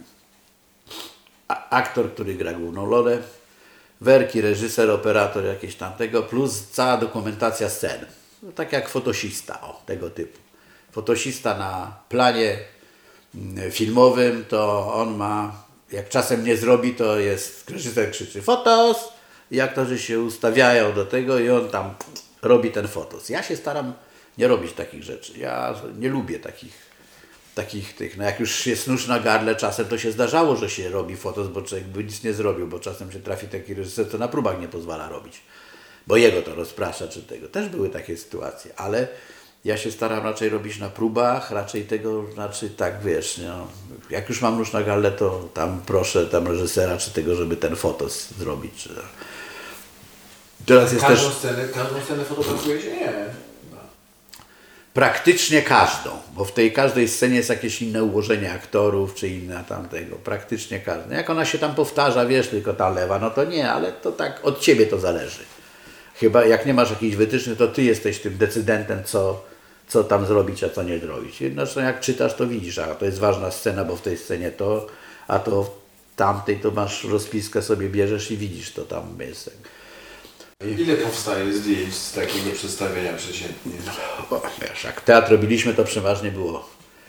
Aktor, który gra główną rolę, werki, reżyser, operator jakieś tamtego, plus cała dokumentacja scen. Tak jak fotosista, tego typu. Fotosista na planie filmowym, to on ma, jak czasem nie zrobi, to jest, reżyser krzyczy fotos i aktorzy się ustawiają do tego i on tam robi ten fotos. Ja się staram nie robić takich rzeczy. Ja nie lubię takich jak już jest nóż na gardle, czasem to się zdarzało, że się robi fotos, bo człowiek by nic nie zrobił, bo czasem się trafi taki reżyser, co na próbach nie pozwala robić, bo jego to rozprasza czy tego. Też były takie sytuacje, ale ja się staram raczej robić na próbach, raczej tego, tak wiesz, jak już mam nóż na gardle, to tam proszę tam reżysera czy tego, żeby ten fotos zrobić. Teraz jest każdą scenę fotografujecie? Nie. Praktycznie każdą, bo w tej każdej scenie jest jakieś inne ułożenie aktorów, czy inne tamtego. Praktycznie każdą. Jak ona się tam powtarza, wiesz, tylko ta lewa, no to nie, ale to tak od ciebie to zależy. Chyba jak nie masz jakichś wytycznych, to ty jesteś tym decydentem, co tam zrobić, a co nie zrobić. Zresztą jak czytasz, to widzisz, a to jest ważna scena, bo w tej scenie to, a to w tamtej to masz rozpiskę, sobie bierzesz i widzisz, to tam jest. Ile powstaje zdjęć z takiego przedstawienia przeciętnie? Wiesz, jak teatr robiliśmy, to przeważnie było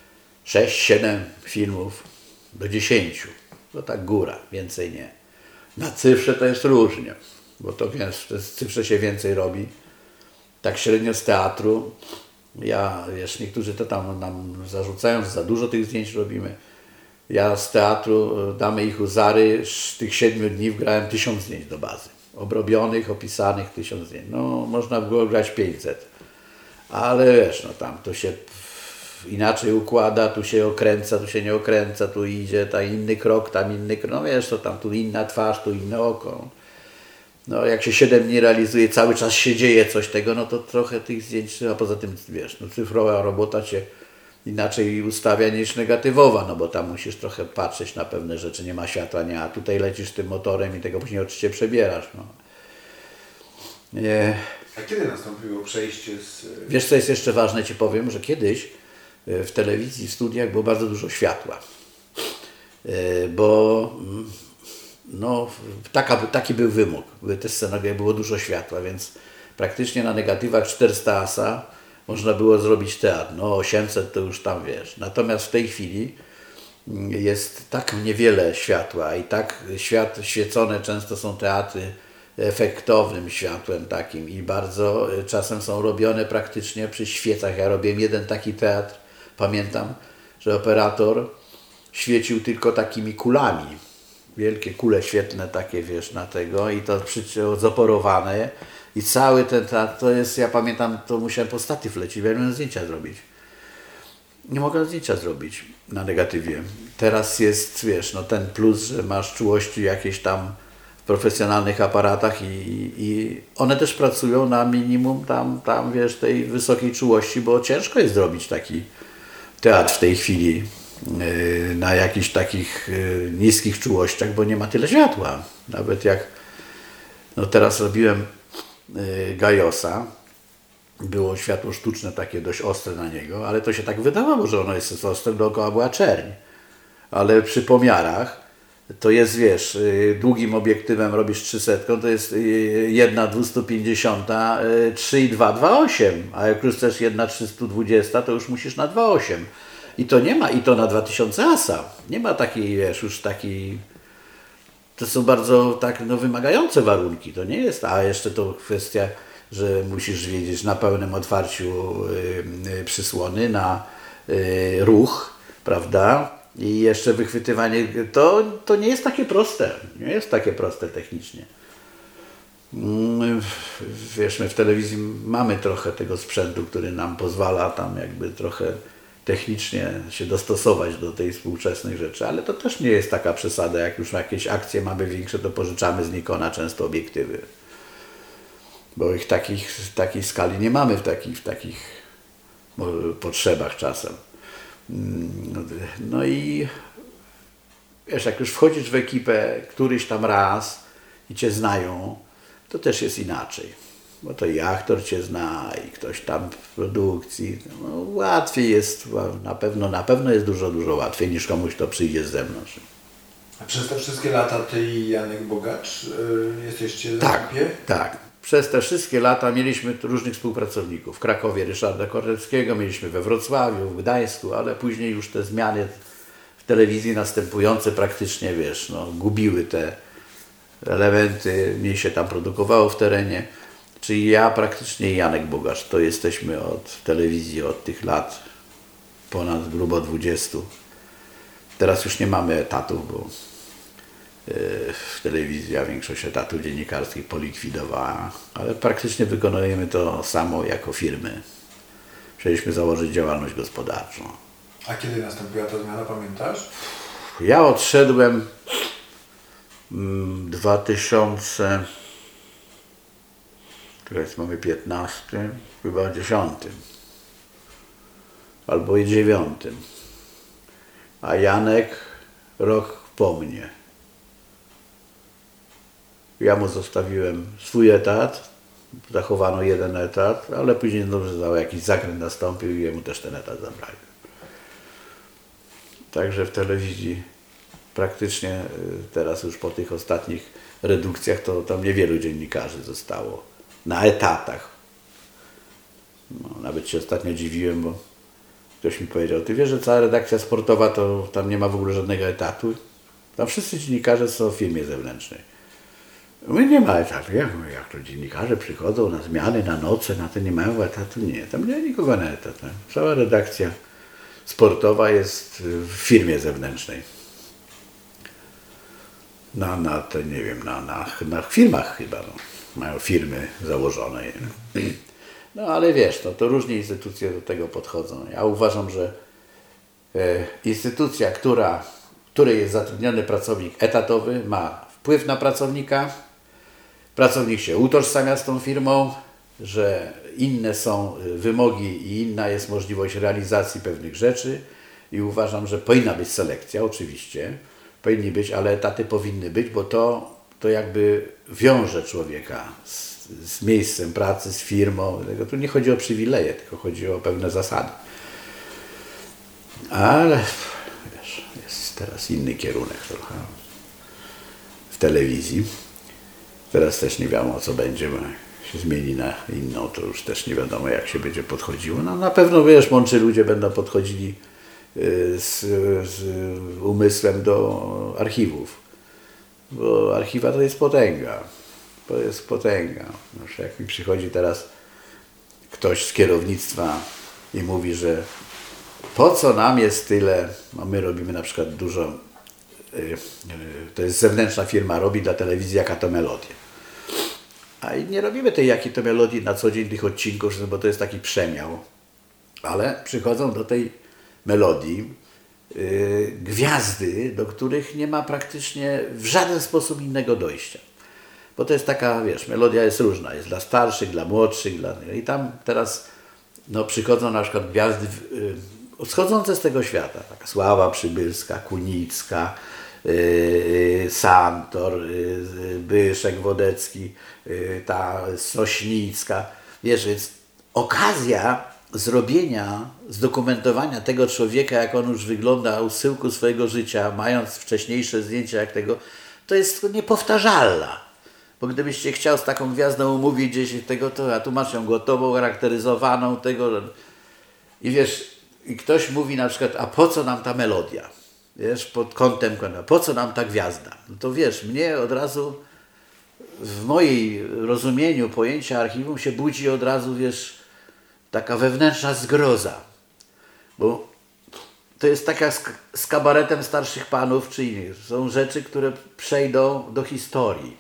6-7 filmów do 10. To tak góra, więcej nie. Na cyfrze to jest różnie, bo to wiesz, w cyfrze się więcej robi. Tak średnio z teatru. Wiesz, niektórzy to tam nam zarzucają, że za dużo tych zdjęć robimy. Ja z teatru, Damy i Huzary, z tych 7 dni wgrałem 1000 zdjęć do bazy. Obrobionych, opisanych 1000 zdjęć. Można było grać 500. Ale wiesz, tam to się inaczej układa, tu się okręca, tu się nie okręca, tu idzie, tam inny krok, tam inny krok. Wiesz, to tam tu inna twarz, tu inne oko. Jak się 7 dni realizuje, cały czas się dzieje coś tego, to trochę tych zdjęć, a poza tym, wiesz, cyfrowa robota się inaczej ustawia niż negatywowa, bo tam musisz trochę patrzeć na pewne rzeczy, nie ma światła, a tutaj lecisz tym motorem i tego później oczywiście przebierasz. Nie. A kiedy nastąpiło przejście z... Wiesz, co jest jeszcze ważne, ci powiem, że kiedyś w telewizji, w studiach było bardzo dużo światła, bo taki był wymóg, były te scenografie, było dużo światła, więc praktycznie na negatywach 400 ASA można było zrobić teatr, 800 to już tam wiesz. Natomiast w tej chwili jest tak niewiele światła i tak świecone często są teatry efektownym światłem takim i bardzo czasem są robione praktycznie przy świecach. Ja robiłem jeden taki teatr, pamiętam, że operator świecił tylko takimi kulami. Wielkie kule świetlne takie, wiesz, na tego i to zaporowane. I cały ten teatr, to jest, ja pamiętam, to musiałem po statyw lecieć, ja miałem zdjęcia zrobić. Nie mogę zdjęcia zrobić na negatywie. Teraz jest, wiesz, ten plus, że masz czułości jakieś tam w profesjonalnych aparatach i one też pracują na minimum tam wiesz, tej wysokiej czułości, bo ciężko jest zrobić taki teatr w tej chwili na jakichś takich niskich czułościach, bo nie ma tyle światła. Nawet jak no teraz robiłem Gajosa, było światło sztuczne takie dość ostre na niego, ale to się tak wydawało, że ono jest ostre, dookoła była czerń. Ale przy pomiarach to jest, wiesz, długim obiektywem robisz 300, to jest 1/250, 3,228, a jak już chcesz 1/320, to już musisz na 2,8. I to nie ma, i to na 2000 ASA. Nie ma takiej, wiesz, już takiej... To są bardzo tak wymagające warunki. To nie jest, a jeszcze to kwestia, że musisz wiedzieć na pełnym otwarciu przysłony, na ruch, prawda? I jeszcze wychwytywanie, to nie jest takie proste. Nie jest takie proste technicznie. Wiesz, my w telewizji mamy trochę tego sprzętu, który nam pozwala tam jakby trochę technicznie się dostosować do tej współczesnej rzeczy, ale to też nie jest taka przesada. Jak już jakieś akcje mamy większe, to pożyczamy z Nikona często obiektywy. Bo ich takiej skali nie mamy w takich potrzebach czasem. No i wiesz, jak już wchodzisz w ekipę któryś tam raz i cię znają, to też jest inaczej. Bo to i aktor cię zna, i ktoś tam w produkcji. No, łatwiej jest, na pewno jest dużo łatwiej niż komuś, kto przyjdzie z zewnątrz. A przez te wszystkie lata ty i Janek Bogacz jesteście w ekipie? Tak. Przez te wszystkie lata mieliśmy różnych współpracowników. W Krakowie Ryszarda Korleckiego, mieliśmy we Wrocławiu, w Gdańsku, ale później już te zmiany w telewizji następujące praktycznie, wiesz, no, gubiły te elementy, mniej się tam produkowało w terenie. Czyli ja praktycznie i Janek Bogacz, to jesteśmy od telewizji od tych lat ponad grubo 20. Teraz już nie mamy etatów, bo telewizja większość etatów dziennikarskich polikwidowała, ale praktycznie wykonujemy to samo jako firmy. Chcieliśmy założyć działalność gospodarczą. A kiedy nastąpiła ta zmiana, pamiętasz? Ja odszedłem w 2000, teraz mamy 15, chyba 10 albo i 9. A Janek rok po mnie. Ja mu zostawiłem swój etat, zachowano jeden etat, ale później jakiś zakręt nastąpił i jemu też ten etat zabrali. Także w telewizji praktycznie teraz już po tych ostatnich redukcjach to tam niewielu dziennikarzy zostało na etatach. No, nawet się ostatnio dziwiłem, bo ktoś mi powiedział, ty wiesz, że cała redakcja sportowa to tam nie ma w ogóle żadnego etatu? Tam wszyscy dziennikarze są w firmie zewnętrznej. My nie ma etatu. Jak to dziennikarze przychodzą na zmiany, na noce, na to nie mają etatu? Nie, tam nie ma nikogo na etat. Cała redakcja sportowa jest w firmie zewnętrznej. Nie wiem, na firmach chyba. No. Mają firmy założone. No ale wiesz, to różnie instytucje do tego podchodzą. Ja uważam, że instytucja, której jest zatrudniony pracownik etatowy, ma wpływ na pracownika. Pracownik się utożsamia z tą firmą, że inne są wymogi i inna jest możliwość realizacji pewnych rzeczy i uważam, że powinna być selekcja, oczywiście, powinni być, ale etaty powinny być, bo to jakby wiąże człowieka z miejscem pracy, z firmą. Tu nie chodzi o przywileje, tylko chodzi o pewne zasady. Ale wiesz, jest teraz inny kierunek trochę w telewizji. Teraz też nie wiadomo, co będzie, bo się zmieni na inną, to już też nie wiadomo, jak się będzie podchodziło. No na pewno, wiesz, mądrzy ludzie będą podchodzili z umysłem do archiwów, bo archiwa to jest potęga. To jest potęga. Jak mi przychodzi teraz ktoś z kierownictwa i mówi, że po co nam jest tyle, no my robimy na przykład dużo, to jest zewnętrzna firma, robi dla telewizji jaka to melodia. A nie robimy tej jakiej to melodii na co dzień tych odcinków, bo to jest taki przemiał. Ale przychodzą do tej melodii gwiazdy, do których nie ma praktycznie w żaden sposób innego dojścia. Bo to jest taka, wiesz, melodia jest różna. Jest dla starszych, dla młodszych. I tam teraz przychodzą na przykład gwiazdy schodzące z tego świata. Taka Sława Przybylska, Kunicka, Santor, Byszek Wodecki, ta Sośnicka. Wiesz, więc okazja zrobienia, zdokumentowania tego człowieka, jak on już wygląda u schyłku swojego życia, mając wcześniejsze zdjęcia jak tego, to jest niepowtarzalna. Bo gdybyś się chciał z taką gwiazdą umówić gdzieś tego, to a tu masz ją gotową, charakteryzowaną, tego. I wiesz, i ktoś mówi na przykład, a po co nam ta melodia? Wiesz, pod kątem, po co nam ta gwiazda? No to wiesz, mnie od razu w mojej rozumieniu pojęcia archiwum się budzi od razu, wiesz, taka wewnętrzna zgroza. Bo to jest taka z kabaretem starszych panów czy innych. Są rzeczy, które przejdą do historii.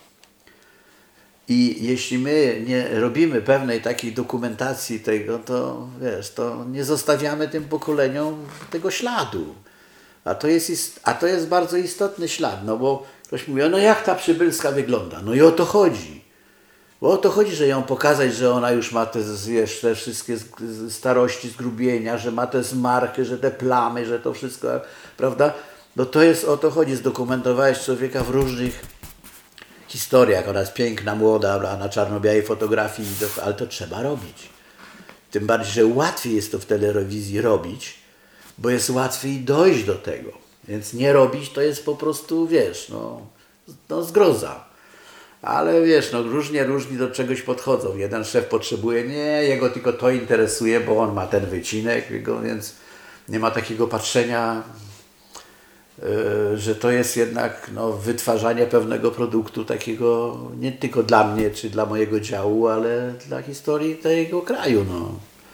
I jeśli my nie robimy pewnej takiej dokumentacji tego, to wiesz, to nie zostawiamy tym pokoleniom tego śladu. A to jest bardzo istotny ślad, no bo ktoś mówi, no jak ta Przybylska wygląda? No i o to chodzi. Bo o to chodzi, że ją pokazać, że ona już ma te wszystkie starości, zgrubienia, że ma te zmarchy, że te plamy, że to wszystko, prawda? No to jest o to chodzi, zdokumentowałeś człowieka w różnych historiach. Ona jest piękna, młoda, na czarno-białej fotografii, ale to trzeba robić. Tym bardziej, że łatwiej jest to w telewizji robić, bo jest łatwiej dojść do tego. Więc nie robić to jest po prostu, wiesz, no zgroza. Ale wiesz, no różni do czegoś podchodzą. Jeden szef potrzebuje, nie, jego tylko to interesuje, bo on ma ten wycinek, więc nie ma takiego patrzenia, że to jest jednak wytwarzanie pewnego produktu takiego nie tylko dla mnie, czy dla mojego działu, ale dla historii tego kraju. No.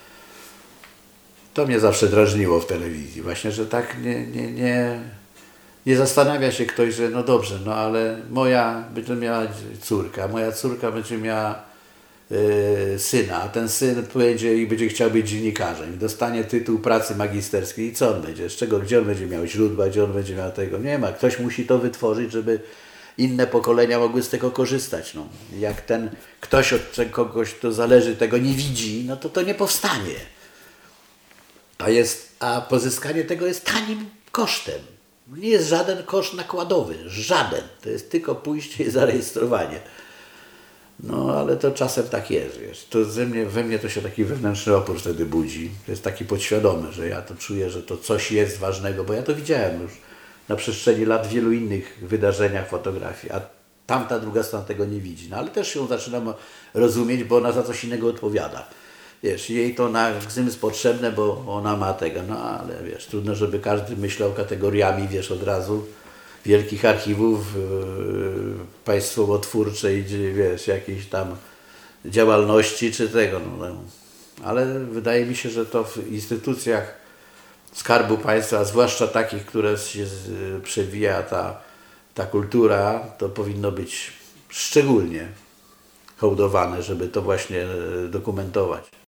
To mnie zawsze drażniło w telewizji. Właśnie, że tak nie zastanawia się ktoś, że no dobrze, no ale moja będzie miała córka, moja córka będzie miała syna, a ten syn pojedzie i będzie chciał być dziennikarzem i dostanie tytuł pracy magisterskiej i co on będzie, z czego, gdzie on będzie miał źródła, gdzie on będzie miał tego, nie ma. Ktoś musi to wytworzyć, żeby inne pokolenia mogły z tego korzystać. No. Jak ten ktoś od kogoś, kto zależy, tego nie widzi, no to nie powstanie. A pozyskanie tego jest tanim kosztem. Nie jest żaden koszt nakładowy, żaden. To jest tylko pójście i zarejestrowanie. No ale to czasem tak jest, wiesz. To we mnie to się taki wewnętrzny opór wtedy budzi. To jest taki podświadomy, że ja to czuję, że to coś jest ważnego, bo ja to widziałem już na przestrzeni lat w wielu innych wydarzeniach fotografii, a tamta druga strona tego nie widzi. No ale też ją zaczynam rozumieć, bo ona za coś innego odpowiada. Wiesz, jej to na gzym potrzebne, bo ona ma tego, no ale wiesz, trudno, żeby każdy myślał kategoriami, wiesz, od razu wielkich archiwów państwowo-twórczej, wiesz, jakiejś tam działalności czy tego, no. Ale wydaje mi się, że to w instytucjach Skarbu Państwa, a zwłaszcza takich, które się przewija ta kultura, to powinno być szczególnie hołdowane, żeby to właśnie dokumentować.